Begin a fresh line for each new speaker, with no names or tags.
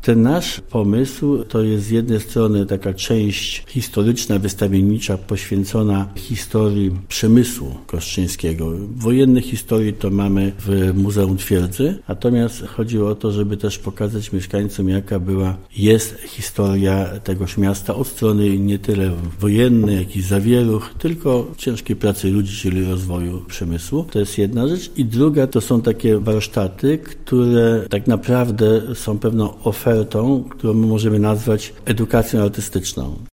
Ten nasz pomysł to jest z jednej strony taka część historyczna, wystawiennicza poświęcona historii przemysłu kostrzyńskiego. Wojennej historii to mamy w Muzeum Twierdzy, natomiast chodziło o to, żeby też pokazać mieszkańcom, jaka jest historia tegoż miasta od strony nie tyle wojennej, jakichś zawieruch, tylko ciężkiej pracy ludzi, czyli rozwoju przemysłu. To jest jedna rzecz. I druga to są takie warsztaty, które tak naprawdę są pewną ofertą, którą my możemy nazwać edukacją artystyczną.